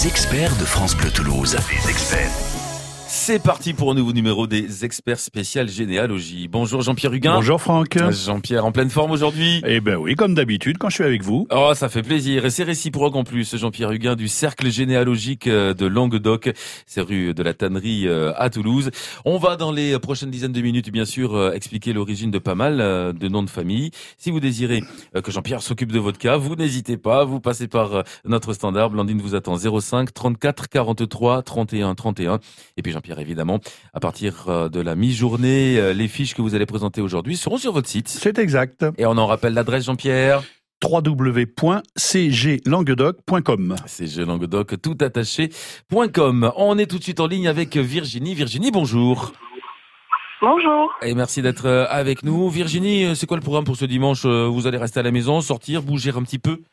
Les experts de France Bleu Toulouse. Les experts. C'est parti pour un nouveau numéro des experts spécial généalogie. Bonjour Jean-Pierre Huguin. Bonjour Franck. Jean-Pierre, en pleine forme aujourd'hui? Eh ben oui, comme d'habitude quand je suis avec vous. Oh, ça fait plaisir. Et c'est réciproque en plus. Jean-Pierre Huguin du Cercle généalogique de Languedoc. C'est rue de la Tannerie à Toulouse. On va dans les prochaines dizaines de minutes, bien sûr, expliquer l'origine de pas mal de noms de famille. Si vous désirez que Jean-Pierre s'occupe de votre cas, vous n'hésitez pas. Vous passez par notre standard. Blandine vous attend 05 34 43 31 31. Et puis Jean-Pierre, évidemment, à partir de la mi-journée, les fiches que vous allez présenter aujourd'hui seront sur votre site. C'est exact. Et on en rappelle l'adresse, Jean-Pierre? www.cglanguedoc.com. cglanguedoc, tout attaché.com. On est tout de suite en ligne avec Virginie. Virginie, bonjour. Bonjour. Et merci d'être avec nous. Virginie, c'est quoi le programme pour ce dimanche? Vous allez rester à la maison, sortir, bouger un petit peu?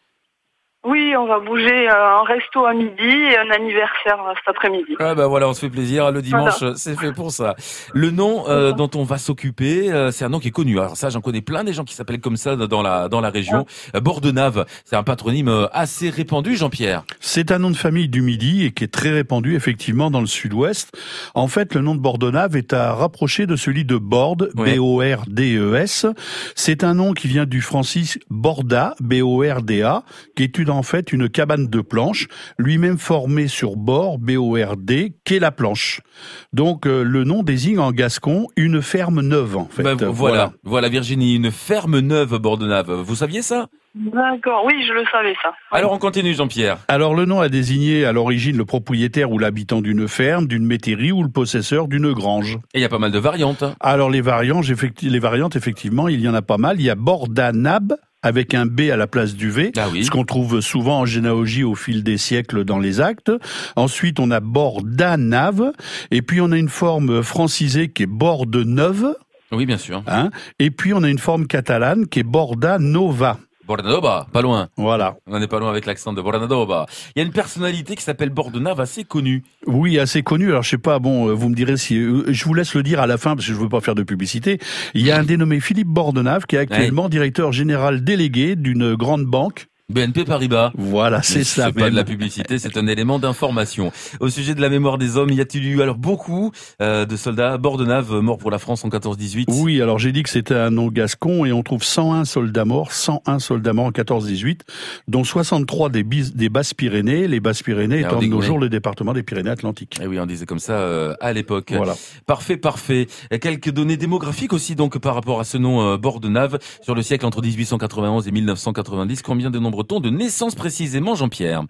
Oui, on va bouger un resto à midi et un anniversaire cet après-midi. Ah ben voilà, on se fait plaisir. Le dimanche, voilà. C'est fait pour ça. Le nom dont on va s'occuper, c'est un nom qui est connu. Alors ça, j'en connais plein des gens qui s'appellent comme ça dans la région. Bordenave, c'est un patronyme assez répandu, Jean-Pierre. C'est un nom de famille du Midi et qui est très répandu effectivement dans le sud-ouest. En fait, le nom de Bordenave est à rapprocher de celui de Borde, ouais. B-O-R-D-E-S. C'est un nom qui vient du Francis Borda, B-O-R-D-A, qui est en fait une cabane de planches, lui-même formé sur bord, B-O-R-D, qu'est la planche. Donc le nom désigne en gascon une ferme neuve en fait. Voilà Virginie, une ferme neuve Bordenave. Vous saviez ça? D'accord, oui, je le savais ça. Oui. Alors on continue Jean-Pierre. Alors le nom a désigné à l'origine le propriétaire ou l'habitant d'une ferme, d'une métairie ou le possesseur d'une grange. Et il y a pas mal de variantes. Alors les variantes effectivement, il y en a pas mal. Il y a Bordanab, avec un B à la place du V, ce qu'on trouve souvent en généalogie au fil des siècles dans les actes. Ensuite, on a Bordanave, et puis on a une forme francisée qui est Bordeneuve. Oui, bien sûr. Et puis on a une forme catalane qui est Bordanova. Bordanova, pas loin. Voilà. On n'est pas loin avec l'accent de Bordanova. Il y a une personnalité qui s'appelle Bordenave assez connue. Oui, assez connue. Alors je sais pas, vous me direz si je vous laisse le dire à la fin parce que je veux pas faire de publicité. Il y a un dénommé Philippe Bordenave qui est actuellement directeur général délégué d'une grande banque. BNP Paribas. Voilà, c'est ça. C'est pas de la publicité, c'est un élément d'information. Au sujet de la mémoire des hommes, y a-t-il eu alors beaucoup de soldats? Bordenave morts pour la France en 14-18. Oui, alors j'ai dit que c'était un nom gascon et on trouve 101 soldats morts en 14-18, dont 63 des Basses-Pyrénées, les Basses-Pyrénées étant de nos jours le département des Pyrénées-Atlantiques. Et oui, on disait comme ça à l'époque. Voilà. Parfait. Et quelques données démographiques aussi donc par rapport à ce nom Bordenave sur le siècle entre 1891 et 1990. Combien de nombre de naissances précisément, Jean-Pierre?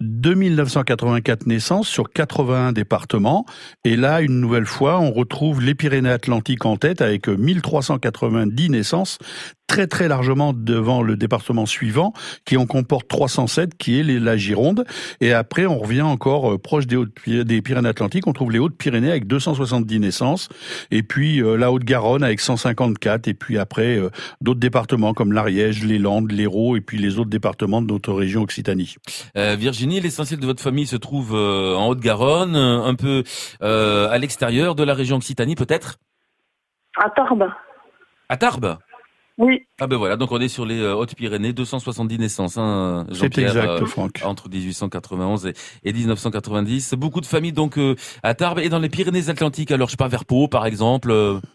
2984 naissances sur 81 départements. Et là, une nouvelle fois, on retrouve les Pyrénées-Atlantiques en tête avec 1390 naissances, très très largement devant le département suivant, qui en comporte 307, qui est la Gironde. Et après, on revient encore proche des Pyrénées-Atlantiques. On trouve les Hautes-Pyrénées avec 270 naissances. Et puis la Haute-Garonne avec 154. Et puis après, d'autres départements comme l'Ariège, les Landes, l'Hérault et puis les autres départements de notre région Occitanie. Virginie, l'essentiel de votre famille se trouve en Haute-Garonne, un peu à l'extérieur de la région Occitanie peut-être? À Tarbes. À Tarbes? Oui. Ah ben voilà, donc on est sur les Hautes-Pyrénées, 270 naissances, Jean-Pierre. C'est exact, Franck. Entre 1891 et 1990. Beaucoup de familles donc à Tarbes et dans les Pyrénées-Atlantiques. Alors je sais pas, vers Pau par exemple.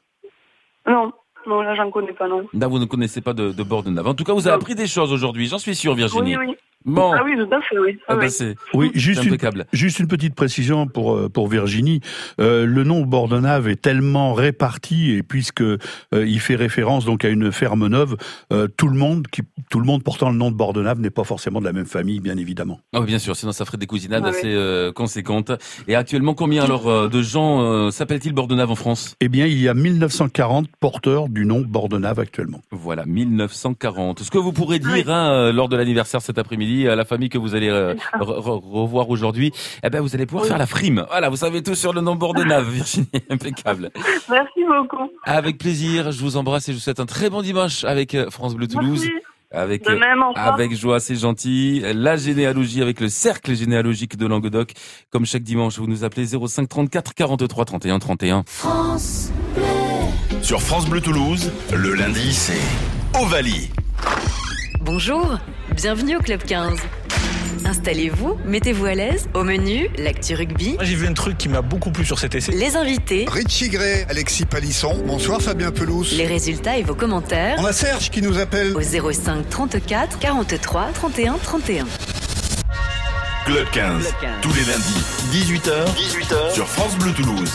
Non, là j'en connais pas, non. Là vous ne connaissez pas de Bordenave. En tout cas, vous avez appris des choses aujourd'hui, j'en suis sûr, Virginie. Oui. Bon. Ah oui, tout à fait, oui. Juste une petite précision pour Virginie. Le nom Bordenave est tellement réparti et puisque il fait référence donc à une ferme neuve, tout le monde portant le nom de Bordenave n'est pas forcément de la même famille, bien évidemment. Ah oui, bien sûr, sinon ça ferait des cousinades assez conséquentes. Et actuellement, combien alors de gens s'appellent-ils Bordenave en France? Eh bien, il y a 1940 porteurs du nom Bordenave actuellement. Voilà, 1940. Ce que vous pourrez dire lors de l'anniversaire cet après-midi à la famille que vous allez revoir aujourd'hui, vous allez pouvoir faire la frime. Voilà, vous savez tout sur le nom Bordenave, Virginie, impeccable. Merci beaucoup. Avec plaisir, je vous embrasse et je vous souhaite un très bon dimanche avec France Bleu Toulouse. Merci. De même, avec joie, c'est gentil. La généalogie avec le cercle généalogique de Languedoc. Comme chaque dimanche, vous nous appelez 05 34 43 31 31. France Bleu. Sur France Bleu Toulouse, le lundi, c'est Ovalie. Bonjour, bienvenue au Club 15. Installez-vous, mettez-vous à l'aise. Au menu, l'actu rugby, Moi, j'ai vu un truc qui m'a beaucoup plu sur cet essai. les invités, Richie Gray, Alexis Palisson. Bonsoir Fabien Pelouse. les résultats et vos commentaires On a Serge qui nous appelle. au 05 34 43 31 31. Club 15. Tous les lundis, 18h sur France Bleu Toulouse.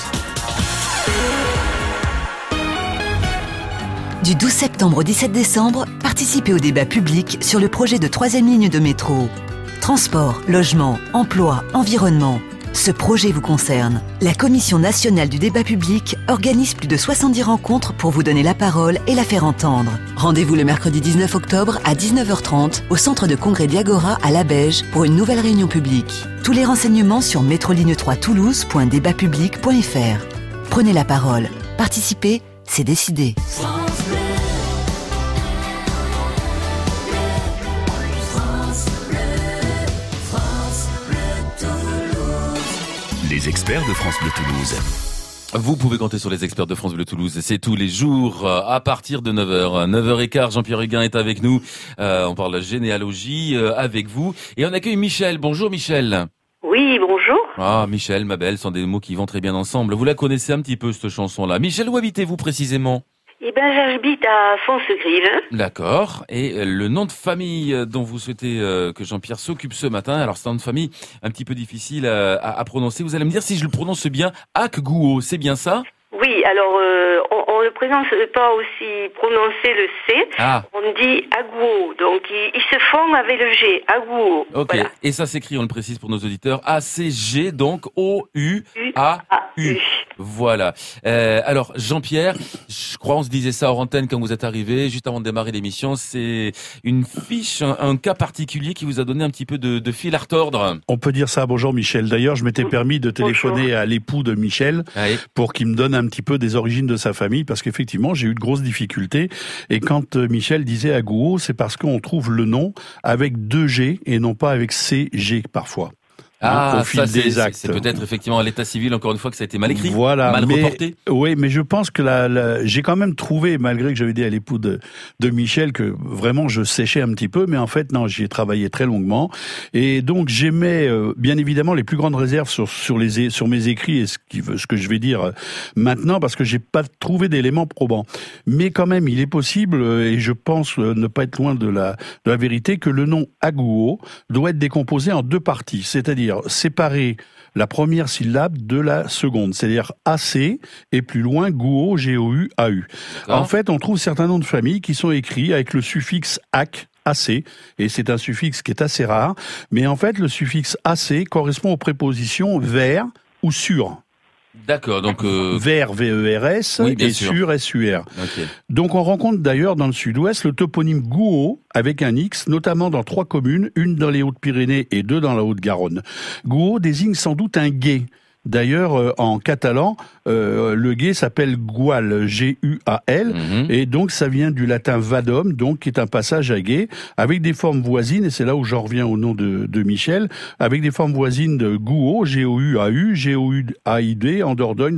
Du 12 septembre au 17 décembre, participez au débat public sur le projet de 3e ligne de métro. Transport, logement, emploi, environnement. Ce projet vous concerne. La Commission nationale du débat public organise plus de 70 rencontres pour vous donner la parole et la faire entendre. Rendez-vous le mercredi 19 octobre à 19h30 au centre de congrès Diagora à La Beige pour une nouvelle réunion publique. Tous les renseignements sur métroligne3toulouse.débatpublic.fr. Prenez la parole. Participez, c'est décidé. Les experts de France Bleu Toulouse. Vous pouvez compter sur les experts de France Bleu Toulouse. C'est tous les jours à partir de 9h. 9h15, Jean-Pierre Huguin est avec nous. On parle généalogie avec vous. Et on accueille Michel. Bonjour Michel. Oui, bonjour. Ah, Michel, ma belle, sont des mots qui vont très bien ensemble. Vous la connaissez un petit peu, cette chanson-là. Michel, où habitez-vous précisément ? Eh ben, j'habite à Fonsegrive. D'accord. Et le nom de famille dont vous souhaitez que Jean-Pierre s'occupe ce matin, alors c'est un nom de famille un petit peu difficile à prononcer. Vous allez me dire si je le prononce bien. Akgouo, c'est bien ça ? Oui, alors on ne prononce pas aussi prononcer le C. Ah. On dit Agouo, donc ils se font avec le G, Agouo. Ok. Voilà. Et ça s'écrit, on le précise pour nos auditeurs, A-C-G, donc O-U-A-U. Voilà. Alors Jean-Pierre, je crois on se disait ça hors antenne quand vous êtes arrivé, juste avant de démarrer l'émission, c'est une fiche, un cas particulier qui vous a donné un petit peu de fil à retordre. On peut dire ça. Bonjour Michel. D'ailleurs, je m'étais permis de téléphoner à l'époux de Michel Allez. pour qu'il me donne un petit peu des origines de sa famille, parce qu'effectivement, j'ai eu de grosses difficultés. Et quand Michel disait Agouo, c'est parce qu'on trouve le nom avec 2 G et non pas avec CG parfois. Ah, au fil des actes. c'est peut-être effectivement à l'état civil, encore une fois, que ça a été mal écrit, voilà, mal reporté. Oui, mais je pense que j'ai quand même trouvé, malgré que j'avais dit à l'époux de Michel que vraiment je séchais un petit peu, mais en fait non, j'y ai travaillé très longuement. Et donc j'émets bien évidemment les plus grandes réserves sur mes écrits et ce que je vais dire maintenant, parce que j'ai pas trouvé d'éléments probants. Mais quand même, il est possible, et je pense ne pas être loin de la vérité, que le nom Agouo doit être décomposé en 2 parties, c'est-à-dire séparer la première syllabe de la seconde, c'est-à-dire AC et plus loin Gouo, G-O-U-A-U. En fait, on trouve certains noms de famille qui sont écrits avec le suffixe AC, et c'est un suffixe qui est assez rare, mais en fait, le suffixe AC correspond aux prépositions vers ou sur. D'accord, donc Vers, V-E-R-S, oui, bien et sûr. sur, S-U-R. okay. Donc on rencontre d'ailleurs dans le sud-ouest le toponyme Gouo avec un X, notamment dans 3 communes, une dans les Hautes-Pyrénées et 2 dans la Haute-Garonne. Gouo désigne sans doute un gué. D'ailleurs, en catalan, le gué s'appelle Gual, G-U-A-L, et donc ça vient du latin vadum, donc qui est un passage à gué, avec des formes voisines, et c'est là où j'en reviens au nom de Michel, avec des formes voisines de Gouo, G-O-U-A-U, G-O-U-A-I-D, en Dordogne,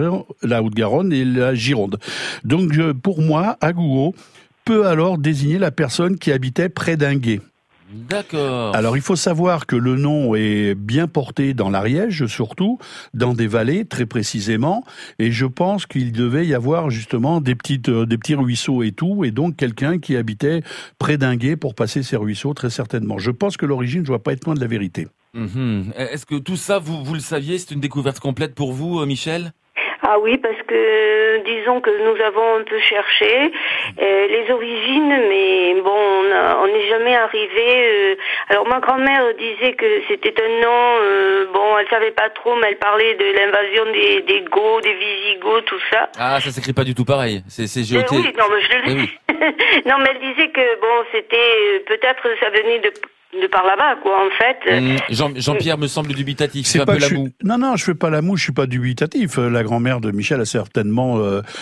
la Haute-Garonne et la Gironde. Donc pour moi, Agouo peut alors désigner la personne qui habitait près d'un gué. D'accord. Alors il faut savoir que le nom est bien porté dans l'Ariège, surtout dans des vallées très précisément, et je pense qu'il devait y avoir justement des petits ruisseaux et tout, et donc quelqu'un qui habitait près d'un gué pour passer ces ruisseaux très certainement. Je pense que l'origine ne doit pas être loin de la vérité. Est-ce que tout ça vous le saviez, c'est une découverte complète pour vous, Michel ? Ah oui, parce que disons que nous avons un peu cherché les origines, mais bon, on n'est jamais arrivé. Alors ma grand-mère disait que c'était un nom, bon, elle savait pas trop, mais elle parlait de l'invasion des Goths, des Visigoths, tout ça. Ah, ça s'écrit pas du tout pareil. C'est GOT. Oui, non, mais je le dis. Non, mais elle disait que bon, c'était peut-être ça venait de par là-bas, quoi, en fait. Jean-Pierre me semble dubitatif. C'est un pas peu la moue. Non, je fais pas la moue, je suis pas dubitatif. La grand-mère de Michel a certainement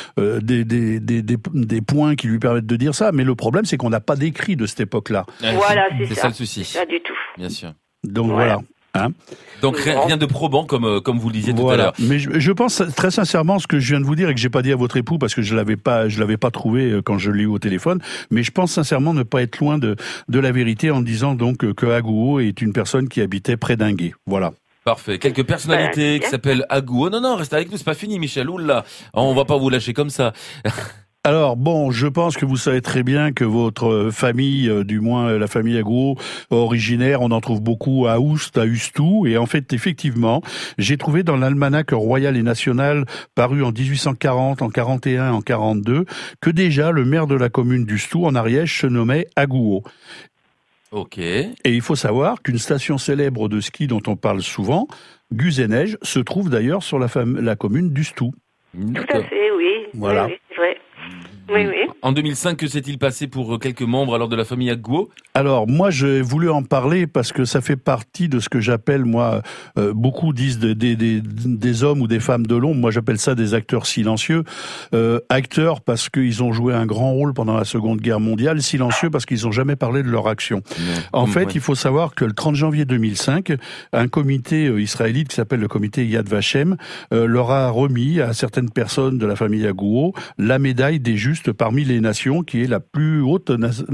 des points qui lui permettent de dire ça, mais le problème, c'est qu'on n'a pas d'écrit de cette époque-là. Voilà, c'est ça le souci. C'est ça du tout. Bien sûr. Donc voilà. Hein. Donc rien de probant comme vous le disiez tout à l'heure. Mais je pense très sincèrement ce que je viens de vous dire et que j'ai pas dit à votre époux parce que je l'avais pas trouvé quand je l'ai eu au téléphone. Mais je pense sincèrement ne pas être loin de la vérité en disant donc que Agouo est une personne qui habitait près d'Inguet. Voilà. Parfait. Quelques personnalités qui s'appellent Agouo. Non, restez avec nous, c'est pas fini, Michel. Oula, on va pas vous lâcher comme ça. Alors bon, je pense que vous savez très bien que votre famille, du moins la famille Agouo, originaire, on en trouve beaucoup à Oust, à Ustou, et en fait, effectivement, j'ai trouvé dans l'almanach royal et national paru en 1840, en 41, en 42, que déjà le maire de la commune d'Ustou, en Ariège, se nommait Agouo. Ok. Et il faut savoir qu'une station célèbre de ski dont on parle souvent, Guzeneige, se trouve d'ailleurs sur la commune d'Ustou. Tout à fait, oui. Voilà. Oui, c'est vrai. Oui. En 2005, que s'est-il passé pour quelques membres alors de la famille Agouo ? Alors moi, j'ai voulu en parler parce que ça fait partie de ce que j'appelle, moi, beaucoup disent des hommes ou des femmes de l'ombre. Moi, j'appelle ça des acteurs silencieux. Acteurs parce qu'ils ont joué un grand rôle pendant la Seconde Guerre mondiale. Silencieux parce qu'ils n'ont jamais parlé de leur action. En fait, il faut savoir que le 30 janvier 2005, un comité israélite qui s'appelle le comité Yad Vashem leur a remis à certaines personnes de la famille Agouo la médaille des justes parmi les nations, qui est la plus haute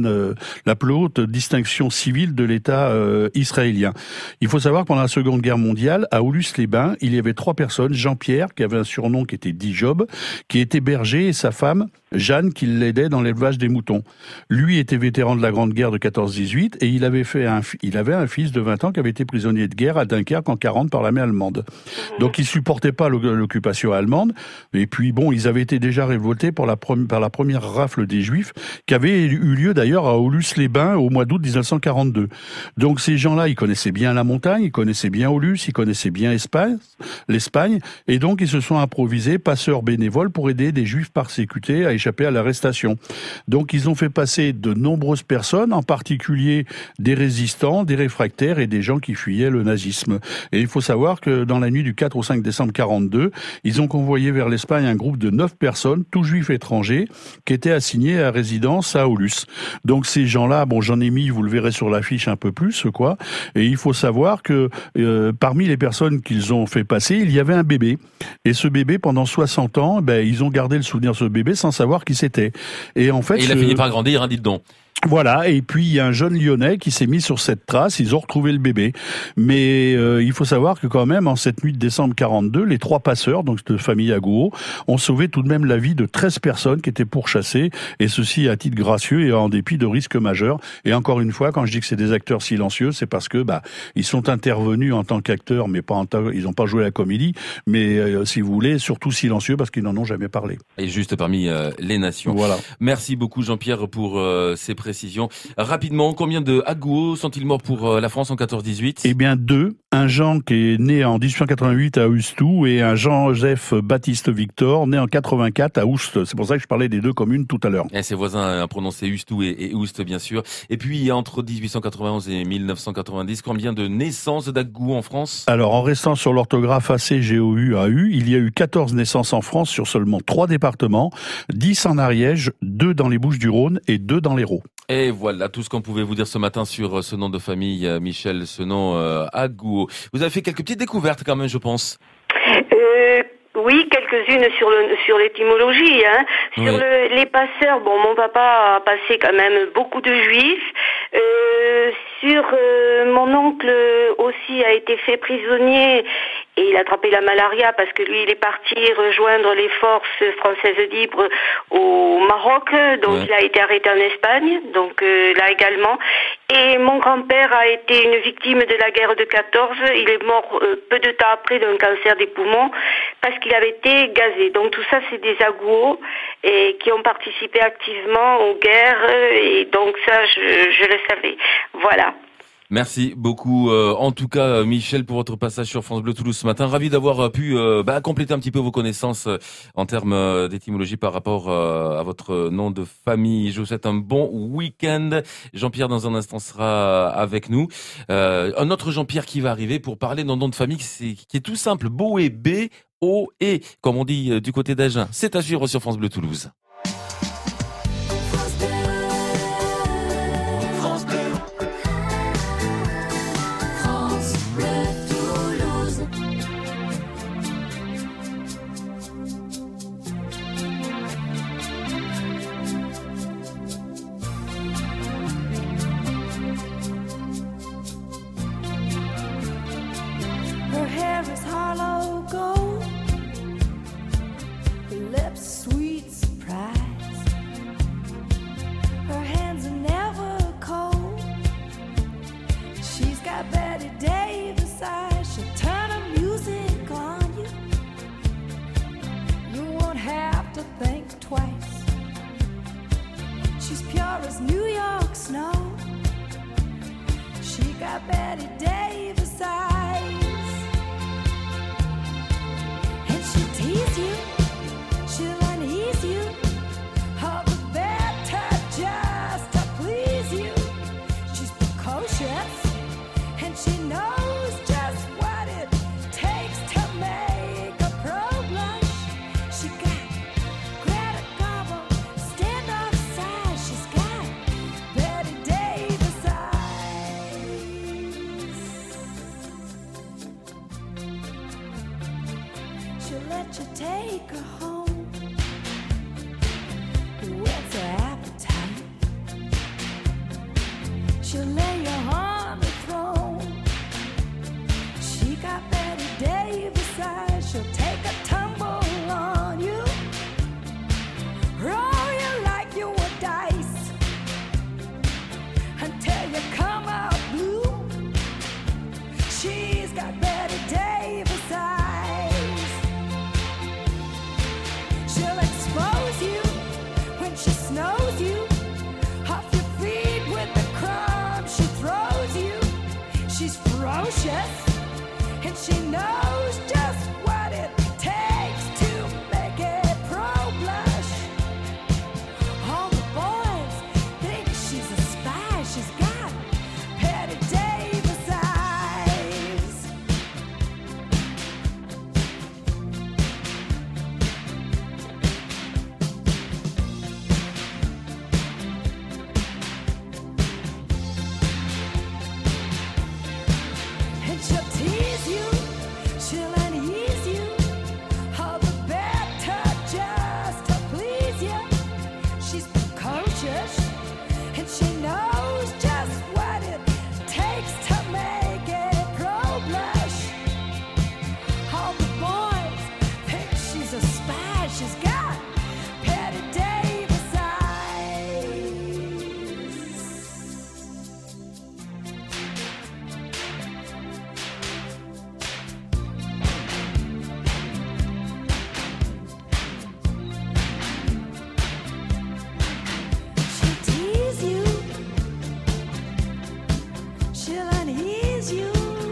distinction civile de l'État israélien. Il faut savoir que pendant la Seconde Guerre mondiale, à Aulus-les-Bains, il y avait 3 personnes. Jean-Pierre, qui avait un surnom qui était dit Job, qui était berger, et sa femme, Jeanne, qui l'aidait dans l'élevage des moutons. Lui était vétéran de la Grande Guerre de 14-18, et il avait un fils de 20 ans qui avait été prisonnier de guerre à Dunkerque en 40 par l'armée allemande. Donc il supportait pas l'occupation allemande, et puis bon, ils avaient été déjà révoltés par la première rafle des Juifs, qui avait eu lieu d'ailleurs à Aulus-les-Bains au mois d'août 1942. Donc ces gens-là, ils connaissaient bien la montagne, ils connaissaient bien Aulus, ils connaissaient bien l'Espagne, et donc ils se sont improvisés passeurs bénévoles pour aider des Juifs persécutés à échapper à l'arrestation. Donc ils ont fait passer de nombreuses personnes, en particulier des résistants, des réfractaires et des gens qui fuyaient le nazisme. Et il faut savoir que dans la nuit du 4 au 5 décembre 42, ils ont convoyé vers l'Espagne un groupe de 9 personnes, tous juifs étrangers, qui étaient assignés à résidence à Aulus. Donc ces gens-là, bon, j'en ai mis, vous le verrez sur l'affiche un peu plus, quoi. Et il faut savoir que parmi les personnes qu'ils ont fait passer, il y avait un bébé. Et ce bébé, pendant 60 ans, ils ont gardé le souvenir de ce bébé sans savoir qui c'était. Et en fait, il a fini par grandir, hein, dites donc. Voilà, et puis il y a un jeune Lyonnais qui s'est mis sur cette trace, ils ont retrouvé le bébé. Mais il faut savoir que quand même, en cette nuit de décembre 42, les 3 passeurs, donc de famille Agouo, ont sauvé tout de même la vie de 13 personnes qui étaient pourchassées, et ceci à titre gracieux et en dépit de risques majeurs. Et encore une fois, quand je dis que c'est des acteurs silencieux, c'est parce que ils sont intervenus en tant qu'acteurs, mais ils n'ont pas joué la comédie, mais si vous voulez, surtout silencieux parce qu'ils n'en ont jamais parlé. Et juste parmi les nations. Voilà. Merci beaucoup Jean-Pierre pour ces précisions. Rapidement, combien de Agouo sont-ils morts pour la France en 14-18 ? Eh bien 2. Un Jean qui est né en 1888 à Ustou et un Jean-Joseph Baptiste Victor né en 84 à Oust. C'est pour ça que je parlais des 2 communes tout à l'heure. Et ses voisins ont prononcé Ustou et Oust, bien sûr. Et puis, entre 1891 et 1990, combien de naissances d'Agouo en France ? Alors, en restant sur l'orthographe ACGOU-AU, il y a eu 14 naissances en France sur seulement 3 départements, 10 en Ariège, 2 dans les Bouches-du-Rhône et 2 dans l'Hérault. Et voilà tout ce qu'on pouvait vous dire ce matin sur ce nom de famille, Michel, ce nom Agouo. Vous avez fait quelques petites découvertes quand même, je pense. Oui, quelques-unes sur l'étymologie, hein. Sur Oui. Les passeurs, bon, mon papa a passé quand même beaucoup de juifs. Mon oncle aussi a été fait prisonnier et il a attrapé la malaria parce que lui, il est parti rejoindre les forces françaises libres au Maroc. Donc, il a été arrêté en Espagne, donc là également. Et mon grand-père a été une victime de la guerre de 14. Il est mort peu de temps après d'un cancer des poumons parce qu'il avait été gazé. Donc tout ça, c'est des Agouo et qui ont participé activement aux guerres. Et donc ça, je le savais. Voilà. Merci beaucoup, en tout cas, Michel, pour votre passage sur France Bleu Toulouse ce matin. Ravi d'avoir pu compléter un petit peu vos connaissances en termes d'étymologie par rapport à votre nom de famille. Je vous souhaite un bon week-end. Jean-Pierre, dans un instant, sera avec nous. Un autre Jean-Pierre qui va arriver pour parler d'un nom de famille qui est tout simple. Boé, B-O-E, comme on dit du côté d'Agen. C'est à suivre sur France Bleu Toulouse. France Bleu. hair is hollow gold, her lips sweet surprise, her hands are never cold. She's got Betty Davis eyes, she'll turn her music on you. You won't have to think twice. She's pure as New York snow. She got Betty Davis eyes. And she'll tease you, she'll unease you, all the better just to please you. She's precocious, and she knows just what it takes to make a pro blush. She got Greta Garbo, standoff size. She's got Betty Davis eyes. She'll let you take her home, whet's her appetite. She'll lay you on the throne. She got Betty Davis eyes. She'll take a tumble on you, roll you like you were dice, until you come out blue. She's got Betty Davis eyes. She'll expose you when she snows you, off your feet with the crumbs she throws you. She's ferocious, and she knows just what it takes to make a pro blush. All the boys think she's a spy. She's got Betty Davis eyes. And she'll tease you, she'll unease you, all the better just to please you. She's precocious, and she knows just what it takes to make a pro blush. All the boys think she's a spy. She's got Betty Davis eyes. She'll tease you, she'll unease you,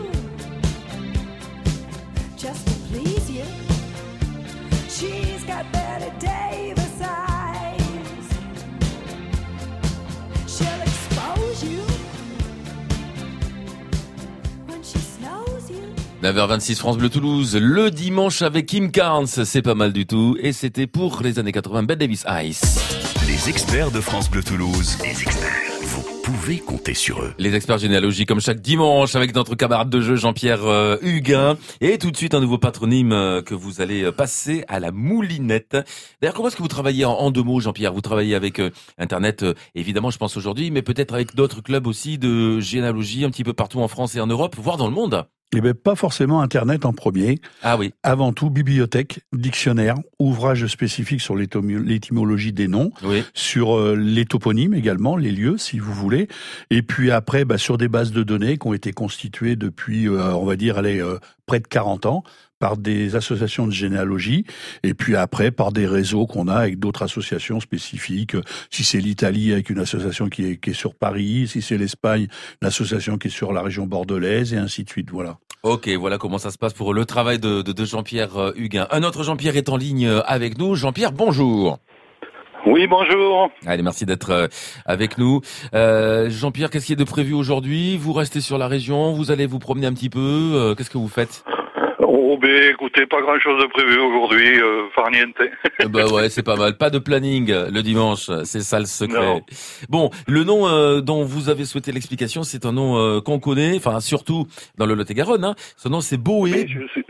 just to please you. She's got Betty Davis eyes. She'll expose you when she snows you. 9h26 France Bleu Toulouse, le dimanche avec Kim Carnes, c'est pas mal du tout. Et c'était pour les années 80, Bette Davis Ice. Les experts de France Bleu Toulouse. Les experts. Vous pouvez compter sur eux. Les experts généalogie comme chaque dimanche avec notre camarade de jeu Jean-Pierre Huguin. Et tout de suite un nouveau patronyme que vous allez passer à la moulinette. D'ailleurs, comment est-ce que vous travaillez en deux mots, Jean-Pierre? Vous travaillez avec Internet, évidemment, je pense aujourd'hui, mais peut-être avec d'autres clubs aussi de généalogie un petit peu partout en France et en Europe, voire dans le monde. Eh bien, pas forcément Internet en premier. Ah oui. Avant tout, bibliothèque, dictionnaire, ouvrage spécifique sur l'étymologie des noms, Oui. sur les toponymes également, les lieux, si vous voulez. Et puis après, sur des bases de données qui ont été constituées depuis, on va dire, près de 40 ans, par des associations de généalogie, et puis après par des réseaux qu'on a avec d'autres associations spécifiques. Si c'est l'Italie avec une association qui est sur Paris, si c'est l'Espagne, une association qui est sur la région bordelaise, et ainsi de suite. Voilà. Ok, voilà comment ça se passe pour le travail de Jean-Pierre Huguin. Un autre Jean-Pierre est en ligne avec nous. Jean-Pierre, bonjour. Oui, bonjour. Allez, merci d'être avec nous. Jean-Pierre, qu'est-ce qui est de prévu aujourd'hui? Vous restez sur la région, vous allez vous promener un petit peu. Qu'est-ce que vous faites? Oh, écoutez, pas grand-chose de prévu aujourd'hui, farniente. Bah ouais, c'est pas mal. Pas de planning le dimanche, c'est ça le secret. Non. Bon, le nom dont vous avez souhaité l'explication, c'est un nom qu'on connaît, enfin surtout dans le Lot-et-Garonne. Hein. Ce nom, c'est Boé. Oui,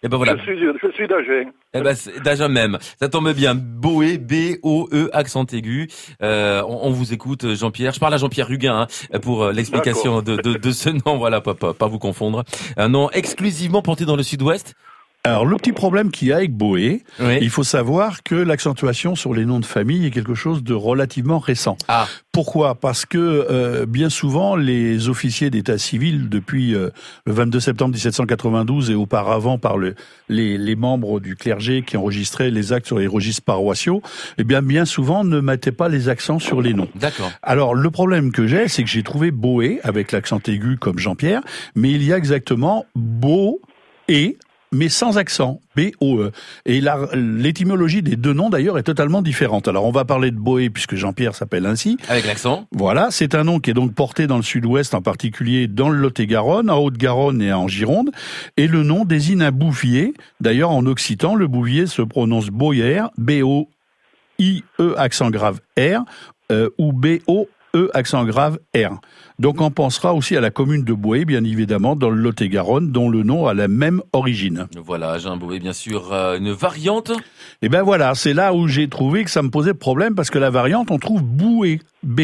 Et ben voilà. Je suis d'Agen. Eh ben, c'est d'Agen même. Ça tombe bien. Boé, B-O-E, accent aigu. On vous écoute, Jean-Pierre. Je parle à Jean-Pierre Huguin, pour l'explication de ce nom. Voilà, pas vous confondre. Un nom exclusivement porté dans le sud-ouest. Alors, le petit problème qu'il y a avec Boé, Oui. il faut savoir que l'accentuation sur les noms de famille est quelque chose de relativement récent. Ah. Pourquoi ? Parce que bien souvent, les officiers d'état civil, depuis le 22 septembre 1792 et auparavant par les membres du clergé qui enregistraient les actes sur les registres paroissiaux, eh bien souvent ne mettaient pas les accents sur les noms. D'accord. Alors, le problème que j'ai, c'est que j'ai trouvé Boé avec l'accent aigu comme Jean-Pierre, mais il y a exactement Beau et mais sans accent, B-O-E. Et l'étymologie des deux noms, d'ailleurs, est totalement différente. Alors, on va parler de Boé, puisque Jean-Pierre s'appelle ainsi. Avec l'accent. Voilà, c'est un nom qui est donc porté dans le sud-ouest, en particulier dans le Lot-et-Garonne, en Haute-Garonne et en Gironde. Et le nom désigne un bouvier. D'ailleurs, en occitan, le bouvier se prononce Boyer, B-O-I-E, accent grave R, ou B-O-E, accent grave R. Donc on pensera aussi à la commune de Boé, bien évidemment, dans le Lot-et-Garonne, dont le nom a la même origine. Voilà, Jean Boé, bien sûr, une variante. Et ben voilà, c'est là où j'ai trouvé que ça me posait problème, parce que la variante, on trouve Boué,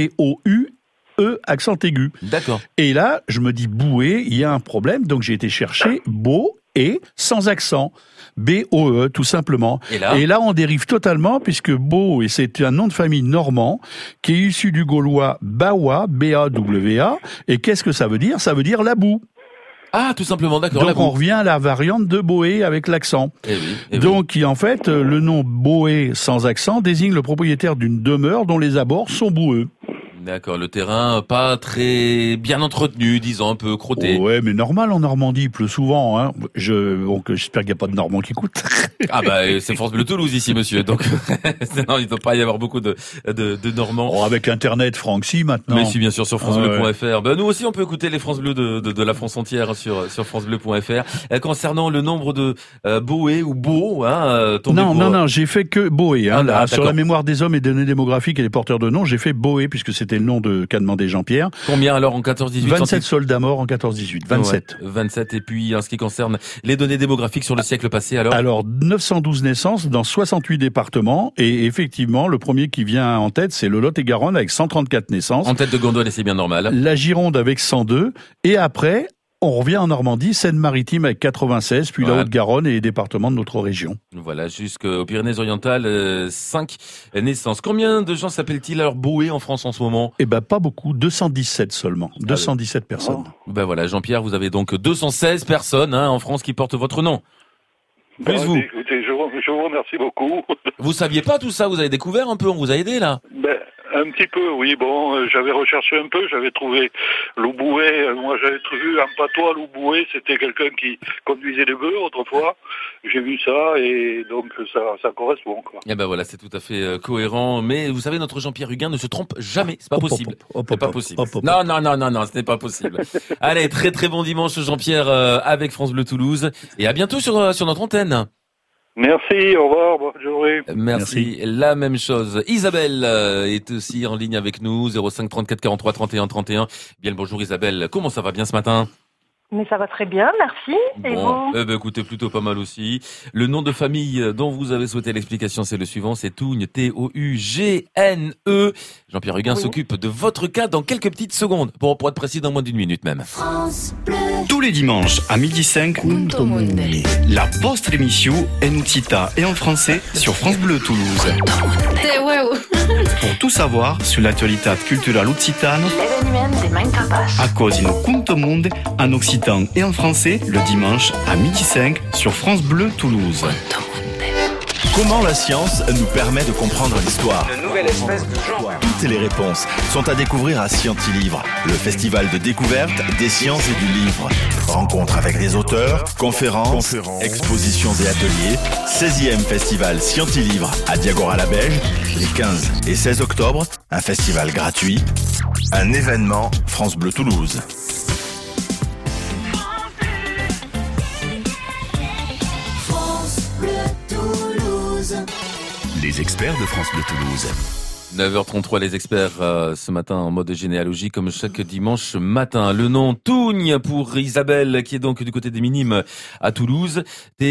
B-O-U-E, accent aigu. D'accord. Et là, je me dis Boué, il y a un problème, donc j'ai été chercher Beau et sans accent. B-O-E, tout simplement. Et là, on dérive totalement, puisque Beau, et c'est un nom de famille normand, qui est issu du gaulois Bawa, B-A-W-A, et qu'est-ce que ça veut dire ? Ça veut dire la boue. Ah, tout simplement, d'accord. Donc on revient à la variante de Boé avec l'accent. Donc en fait, le nom Boé sans accent désigne le propriétaire d'une demeure dont les abords sont boueux. D'accord, le terrain pas très bien entretenu, disons un peu crotté. Ouais, mais normal en Normandie, il pleut souvent. Hein. Donc j'espère qu'il n'y a pas de Normands qui écoutent. Ah bah c'est France Bleu Toulouse ici, monsieur. Donc non, il ne doit pas y avoir beaucoup de Normands. Oh, avec Internet, Franck, si maintenant. Mais si, bien sûr, sur francebleu.fr. Ben nous aussi, on peut écouter les France Bleu de la France entière sur francebleu.fr. Concernant le nombre de Boé ou Beau, Non, j'ai fait que Boé. Hein, sur d'accord. la mémoire des hommes et des données démographiques et des porteurs de noms, j'ai fait Boé puisque c'était le nom qu'a demandé Jean-Pierre. Combien alors en 14-18 27 soldats morts en 14-18. 27. Ouais, 27. Et puis en ce qui concerne les données démographiques sur le siècle passé, alors 912 naissances dans 68 départements. Et effectivement, le premier qui vient en tête, c'est le Lot-et-Garonne avec 134 naissances. En tête de gondole, et c'est bien normal. La Gironde avec 102. Et après, on revient en Normandie, Seine-Maritime avec 96, puis la Haute-Garonne et les départements de notre région. Voilà, jusqu'aux Pyrénées-Orientales, 5 naissances. Combien de gens s'appellent-ils alors Boé en France en ce moment ? Eh ben pas beaucoup, 217 seulement, 217 personnes. Ben voilà, Jean-Pierre, vous avez donc 216 personnes en France qui portent votre nom. Plus vous. Écoutez, je vous remercie beaucoup. Vous saviez pas tout ça, vous avez découvert un peu, on vous a aidé là ? Un petit peu, oui. Bon, j'avais recherché un peu, j'avais trouvé Louboué. Moi, j'avais vu en patois Louboué, c'était quelqu'un qui conduisait des bœufs autrefois. J'ai vu ça et donc ça correspond, quoi. Et ben voilà, c'est tout à fait cohérent. Mais vous savez, notre Jean-Pierre Huguin ne se trompe jamais. C'est pas possible. C'est pas possible. Non, ce n'est pas possible. Allez, très très bon dimanche, Jean-Pierre, avec France Bleu Toulouse. Et à bientôt sur notre antenne. Merci, au revoir, bonne journée. Merci. La même chose. Isabelle est aussi en ligne avec nous, 05 34 43 31 31. Bien le bonjour Isabelle, comment ça va bien ce matin ? Mais ça va très bien, merci. Et vous ? Écoutez, plutôt pas mal aussi. Le nom de famille dont vous avez souhaité l'explication, c'est le suivant, c'est Tougne, T-O-U-G-N-E. Jean-Pierre Huguin s'occupe de votre cas dans quelques petites secondes, pour être précis dans moins d'une minute même. France Bleu. Tous les dimanches à 12h05, la post-émission en ucita et en français sur France Bleu Toulouse. Pour tout savoir sur l'actualité culturelle occitane, à cause in Conto Monde en occitan et en français le dimanche à 12h05 sur France Bleu Toulouse. Comment la science nous permet de comprendre l'histoire ? Une nouvelle espèce de genre. Toutes les réponses sont à découvrir à Scientilivre, le festival de découverte des sciences et du livre. Rencontres avec des auteurs, conférences, expositions et ateliers. 16e festival Scientilivre à Diagoras-la-Beige, les 15 et 16 octobre. Un festival gratuit, un événement France Bleu Toulouse. Les experts de France Bleu Toulouse. 9h33, les experts ce matin en mode généalogie comme chaque dimanche matin. Le nom Tougne pour Isabelle qui est donc du côté des Minimes à Toulouse.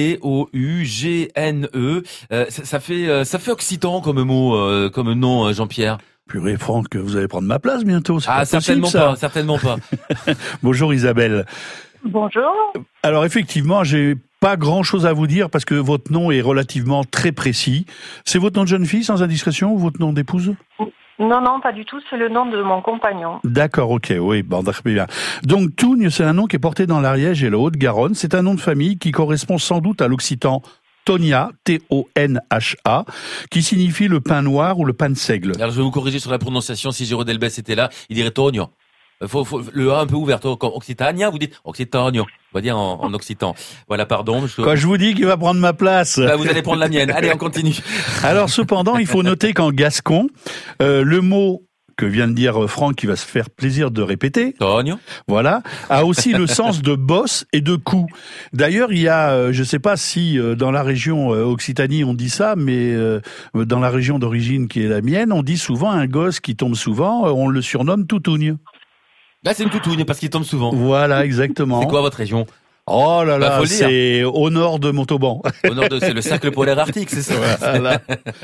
T-O-U-G-N-E. Ça fait occitan comme mot, comme nom, Jean-Pierre. Purée, Franck, vous allez prendre ma place bientôt. Ah, certainement pas. Bonjour Isabelle. Bonjour. Alors effectivement, j'ai pas grand-chose à vous dire parce que votre nom est relativement très précis. C'est votre nom de jeune fille sans indiscrétion ou votre nom d'épouse ? Non, pas du tout. C'est le nom de mon compagnon. D'accord, ok, oui, bon, très bien. Donc Tougne, c'est un nom qui est porté dans l'Ariège et le Haut-de-Garonne. C'est un nom de famille qui correspond sans doute à l'occitan Tonia, T-O-N-H-A, qui signifie le pain noir ou le pain de seigle. Alors je vais vous corriger sur la prononciation. Si Géraud Delbès était là, il dirait Tonio. Faut le A un peu ouvert, comme Occitania, vous dites Occitanio. On va dire en occitan. Voilà, pardon. Quand je vous dis qu'il va prendre ma place. Bah, vous allez prendre la mienne. Allez, on continue. Alors, cependant, il faut noter qu'en gascon, le mot que vient de dire Franck, qui va se faire plaisir de répéter, Tonio, voilà, a aussi le sens de bosse et de coup. D'ailleurs, il y a, je sais pas si dans la région Occitanie on dit ça, mais dans la région d'origine qui est la mienne, on dit souvent un gosse qui tombe souvent, on le surnomme Toutougne. Là, c'est une toutougne parce qu'il tombe souvent. Voilà, exactement. C'est quoi votre région ? Oh là là, c'est au nord de Montauban. Au nord c'est le cercle polaire arctique, c'est ça. Voilà.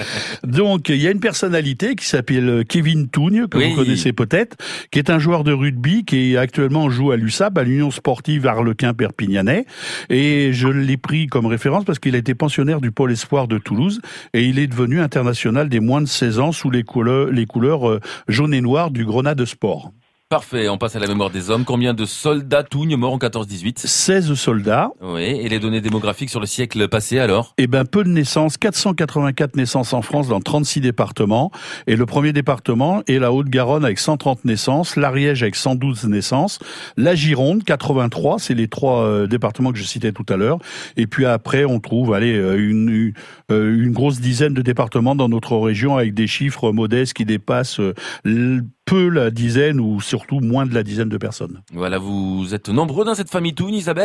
Donc, il y a une personnalité qui s'appelle Kevin Tougne, que vous connaissez peut-être, qui est un joueur de rugby qui actuellement joue à l'USAP, à l'Union Sportive Arlequin Perpignanais. Et je l'ai pris comme référence parce qu'il a été pensionnaire du Pôle Espoir de Toulouse et il est devenu international des moins de 16 ans sous les couleurs jaune et noir du Grenade Sport. Parfait, on passe à la mémoire des hommes. Combien de soldats Tougne morts en 14-18 ? 16 soldats. Oui, et les données démographiques sur le siècle passé alors ? Eh ben, peu de naissances, 484 naissances en France dans 36 départements. Et le premier département est la Haute-Garonne avec 130 naissances, l'Ariège avec 112 naissances, la Gironde, 83, c'est les trois départements que je citais tout à l'heure. Et puis après, on trouve, une grosse dizaine de départements dans notre région avec des chiffres modestes qui dépassent peu la dizaine ou surtout moins de la dizaine de personnes. Voilà, vous êtes nombreux dans cette famille Tougne, Isabelle ?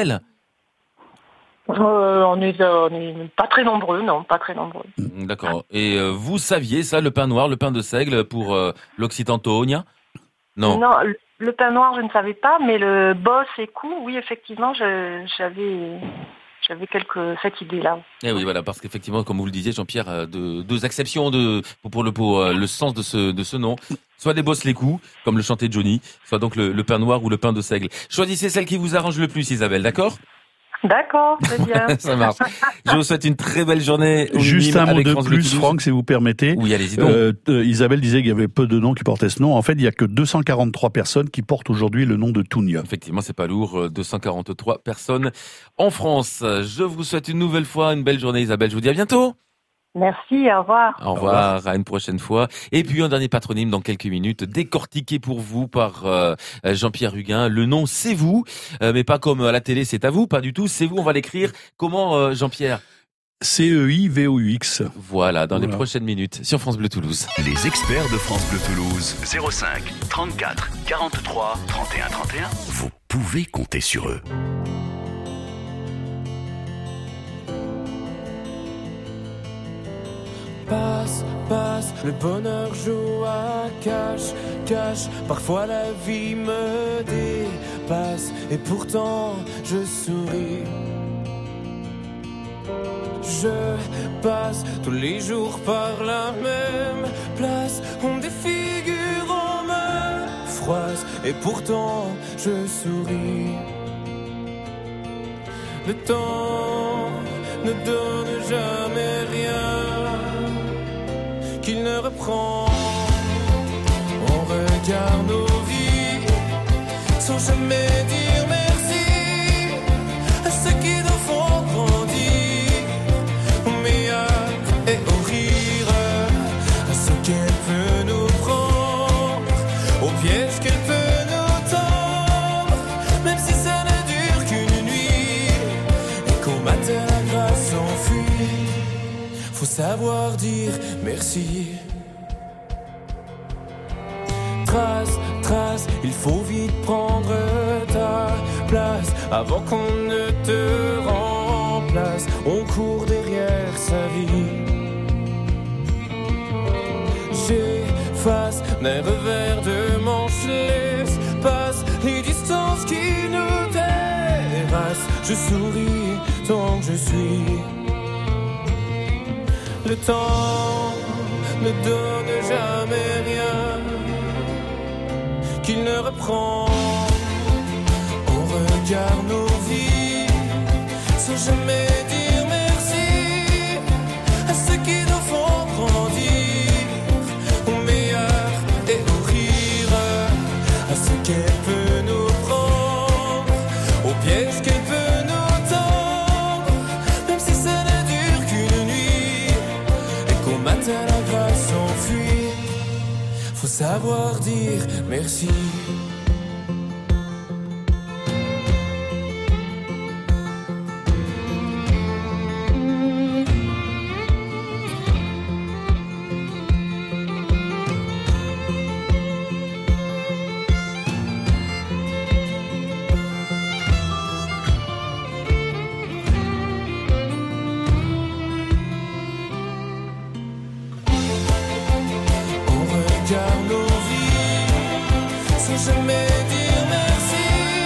On est pas très nombreux, non, pas très nombreux. D'accord. Et vous saviez ça, le pain noir, le pain de seigle pour l'occitan Tonia ? Non. Non, le pain noir, je ne savais pas, mais le boss et coup, oui, effectivement, j'avais cette idée-là. Eh oui, voilà, parce qu'effectivement, comme vous le disiez, Jean-Pierre, deux exceptions pour le sens de ce nom. Soit des bosses les coups, comme le chantait Johnny, soit donc le pain noir ou le pain de seigle. Choisissez celle qui vous arrange le plus, Isabelle, d'accord ? D'accord, très bien. Ça marche. Je vous souhaite une très belle journée. Juste un mot de plus, Franck, si vous permettez. Oui, allez-y donc. Isabelle disait qu'il y avait peu de noms qui portaient ce nom. En fait, il y a que 243 personnes qui portent aujourd'hui le nom de Tougne. Effectivement, c'est pas lourd. 243 personnes en France. Je vous souhaite une nouvelle fois une belle journée, Isabelle. Je vous dis à bientôt. Merci, au revoir. Au revoir, à une prochaine fois. Et puis un dernier patronyme dans quelques minutes, décortiqué pour vous par Jean-Pierre Huguin. Le nom, c'est vous, mais pas comme à la télé, c'est à vous, pas du tout. C'est vous, on va l'écrire. Comment, Jean-Pierre ? C-E-I-V-O-U-X. Voilà, dans les prochaines minutes sur France Bleu Toulouse. Les experts de France Bleu Toulouse. 05 34 43 31 31. Vous pouvez compter sur eux. Passe, le bonheur joue à cache, parfois la vie me dépasse, et pourtant je souris. Je passe tous les jours par la même place, on défigure, on me froisse, et pourtant je souris. Le temps ne donne jamais rien qu'il ne reprend. On regarde nos vies sans jamais dire merci à ceux qui nous font grandir, au meilleur et au rire, à ce qu'elle peut nous prendre, au piège qu'elle peut nous tendre, même si ça ne dure qu'une nuit et qu'au matin la grâce s'enfuit. Faut savoir dire merci. Trace, il faut vite prendre ta place avant qu'on ne te remplace. On court derrière sa vie. J'ai D'un revers de manche l'espace, les distances qui nous terrassent. Je souris tant que je suis. Le temps ne donne jamais rien qu'il ne reprend. On regarde nos vies sans jamais dire merci à ceux qui nous font grandir au meilleur et au rire, à ce qu'elle peut nous prendre, au piège qu'elle peut nous tendre, même si ça ne dure qu'une nuit et qu'au matin la grâce s'enfuit. Faut savoir dire merci. Jamais dire merci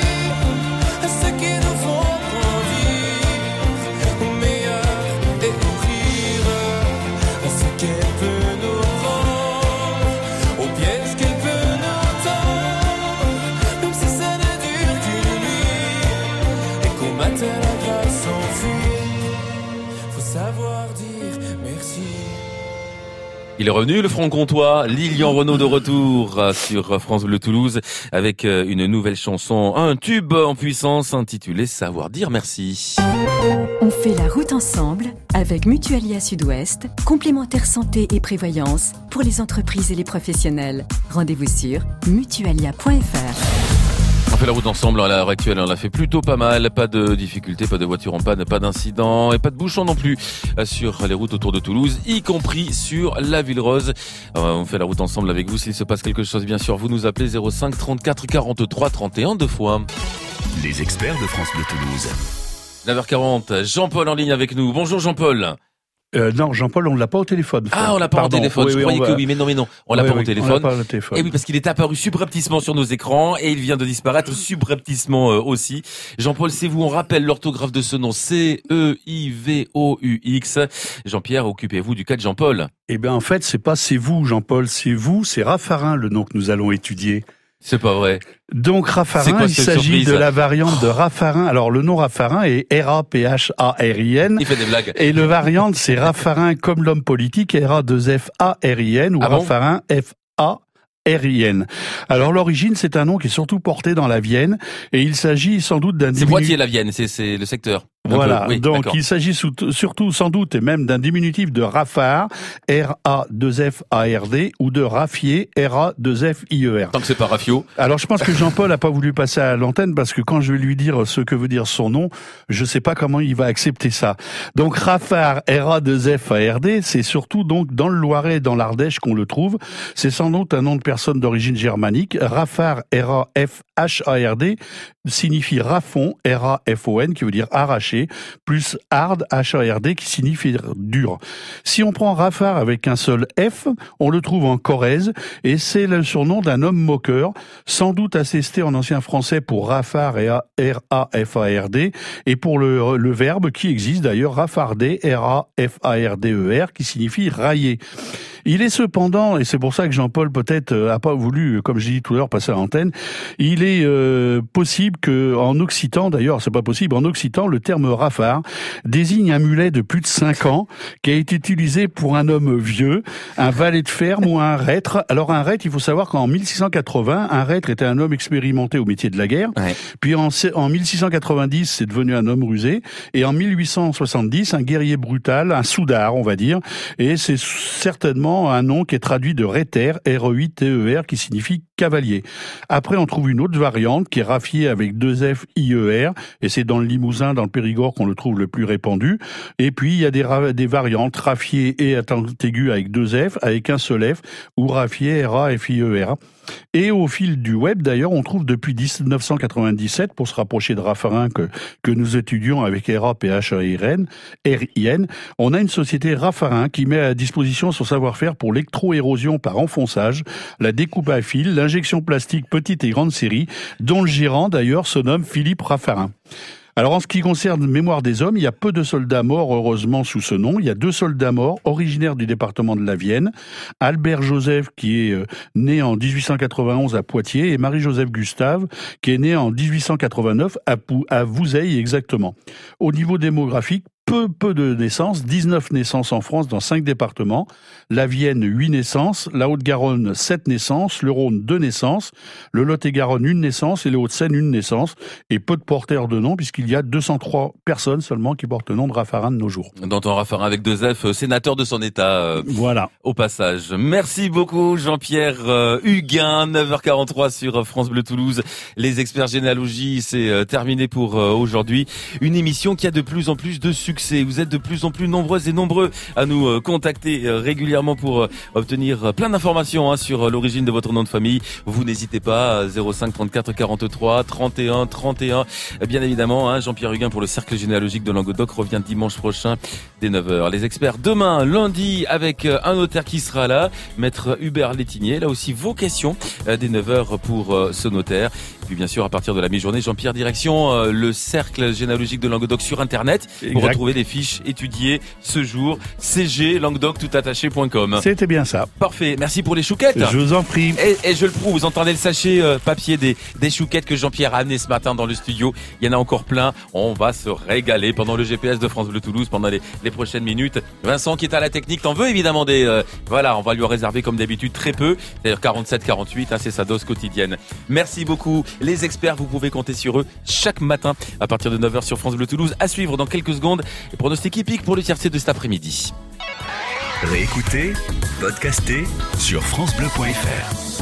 à ceux qui nous font grandir au meilleur et au rire, à ce qu'elle peut nous prendre, au piège qu'elle peut nous tendre, même si ça ne dure qu'une nuit et qu'au matin la grâce s'enfuit. Faut savoir dire merci. Il est revenu, le franc-comtois, Lilian Renaud de retour sur France Bleu Toulouse avec une nouvelle chanson, un tube en puissance intitulé Savoir dire merci. On fait la route ensemble avec Mutualia Sud-Ouest, complémentaire santé et prévoyance pour les entreprises et les professionnels. Rendez-vous sur mutualia.fr. On fait la route ensemble à l'heure actuelle, on l'a fait plutôt pas mal, pas de difficultés, pas de voitures en panne, pas d'incidents et pas de bouchons non plus sur les routes autour de Toulouse, y compris sur la Ville Rose. On fait la route ensemble avec vous, s'il se passe quelque chose bien sûr, vous nous appelez 05 34 43 31 deux fois. Les experts de France Bleu Toulouse. 9h40, Jean-Paul en ligne avec nous. Bonjour Jean-Paul. Non, Jean-Paul, on l'a pas au téléphone. Ah, on l'a pas au téléphone. Je croyais que oui, mais non. On l'a pas au téléphone. Et oui, parce qu'il est apparu subrepticement sur nos écrans et il vient de disparaître subrepticement aussi. Jean-Paul, c'est vous, on rappelle l'orthographe de ce nom. C-E-I-V-O-U-X. Jean-Pierre, occupez-vous du cas de Jean-Paul. Eh bien, en fait, c'est pas c'est vous, Jean-Paul, c'est Raffarin, le nom que nous allons étudier. C'est pas vrai. Donc Raffarin, il s'agit de la variante de Raffarin. Alors le nom Raffarin est R-A-P-H-A-R-I-N. Il fait des blagues. Et le variante, c'est Raffarin comme l'homme politique, R-A-2-F-A-R-I-N ou Ah bon Raffarin F-A-R-I-N. Alors l'origine, c'est un nom qui est surtout porté dans la Vienne et il s'agit sans doute d'un C'est Poitiers la Vienne, c'est le secteur. Voilà, oui, donc d'accord. il s'agit surtout sans doute et même d'un diminutif de Raffard, R-A-2-F-A-R-D, ou de Raffier, R-A-2-F-I-E-R. Tant que c'est pas Raffio. Alors je pense que Jean-Paul a pas voulu passer à l'antenne parce que quand je vais lui dire ce que veut dire son nom, je sais pas comment il va accepter ça. Donc Raffard, R-A-2-F-A-R-D, c'est surtout donc dans le Loiret et dans l'Ardèche qu'on le trouve. C'est sans doute un nom de personne d'origine germanique. Raffard, R-A-F-H-A-R-D, signifie raffon, R-A-F-O-N, qui veut dire arraché, plus hard, H-A-R-D, qui signifie dur. Si on prend Raffard avec un seul F, on le trouve en Corrèze, et c'est le surnom d'un homme moqueur, sans doute assisté en ancien français pour Raffard, R-A-F-A-R-D, et pour le verbe qui existe d'ailleurs, raffarder, R-A-F-A-R-D-E-R, qui signifie railler. Il est cependant, et c'est pour ça que Jean-Paul peut-être a pas voulu, comme j'ai dit tout à l'heure, passer à l'antenne, il est possible que en occitan, d'ailleurs c'est pas possible, en occitan le terme Raffard désigne un mulet de plus de 5 ans qui a été utilisé pour un homme vieux, un valet de ferme ou un reître. Alors un reître, il faut savoir qu'en 1680, un reître était un homme expérimenté au métier de la guerre, puis en 1690 c'est devenu un homme rusé, et en 1870 un guerrier brutal, un soudard on va dire, et c'est certainement un nom qui est traduit de reiter, R-E-I-T-E-R, qui signifie cavalier. Après, on trouve une autre variante qui est Raffier avec 2 F-I-E-R, et c'est dans le Limousin, dans le Périgord, Bigorre qu'on le trouve le plus répandu. Et puis, il y a des variantes, Raffier et attente aiguë avec 2 F, avec un seul F, ou Raffier, R-A-F-I-E-R. Et au fil du web, d'ailleurs, on trouve depuis 1997, pour se rapprocher de Raffarin que nous étudions avec R-A-P-H-A-R-I-N, on a une société Raffarin qui met à disposition son savoir-faire pour l'électro-érosion par enfonçage, la découpe à fil, l'injection plastique petite et grande série, dont le gérant, d'ailleurs, se nomme Philippe Raffarin. Alors, en ce qui concerne Mémoire des hommes, il y a peu de soldats morts, heureusement, sous ce nom. Il y a 2 soldats morts, originaires du département de la Vienne. Albert Joseph, qui est né en 1891 à Poitiers, et Marie-Joseph Gustave, qui est née en 1889 à Vouzeil, exactement. Au niveau démographique, peu de naissances, 19 naissances en France dans 5 départements, la Vienne 8 naissances, la Haute-Garonne 7 naissances, le Rhône 2 naissances, le Lot-et-Garonne 1 naissance et les Hauts-de-Seine 1 naissance, et peu de porteurs de nom puisqu'il y a 203 personnes seulement qui portent le nom de Raffarin de nos jours. Danton Raffarin avec 2 F, sénateur de son État. Voilà. Au passage. Merci beaucoup Jean-Pierre Huguin, 9h43 sur France Bleu Toulouse. Les experts généalogie, c'est terminé pour aujourd'hui. Une émission qui a de plus en plus de succès. Vous êtes de plus en plus nombreuses et nombreux à nous contacter régulièrement pour obtenir plein d'informations sur l'origine de votre nom de famille. Vous n'hésitez pas, 05 34 43 31 31. Bien évidemment, Jean-Pierre Huguin pour le Cercle généalogique de Languedoc revient dimanche prochain dès 9h. Les experts demain, lundi, avec un notaire qui sera là, Maître Hubert Létinier. Là aussi, vos questions dès 9h pour ce notaire. Et puis bien sûr, à partir de la mi-journée, Jean-Pierre, direction le Cercle généalogique de Languedoc sur Internet pour retrouver des fiches étudiées ce jour. cglanguedoc.com. C'était bien ça. Parfait. Merci pour les chouquettes. Je vous en prie. Et je le prouve. Vous entendez le sachet papier des chouquettes que Jean-Pierre a amené ce matin dans le studio. Il y en a encore plein. On va se régaler pendant le GPS de France Bleu Toulouse pendant les prochaines minutes. Vincent qui est à la technique, t'en veux évidemment des... voilà, on va lui réserver comme d'habitude très peu. C'est-à-dire 47-48, c'est sa dose quotidienne. Merci beaucoup. Les experts, vous pouvez compter sur eux chaque matin à partir de 9h sur France Bleu Toulouse. À suivre dans quelques secondes. Et pronostic épique pour le tiercé de cet après-midi. Réécoutez, podcastez sur francebleu.fr.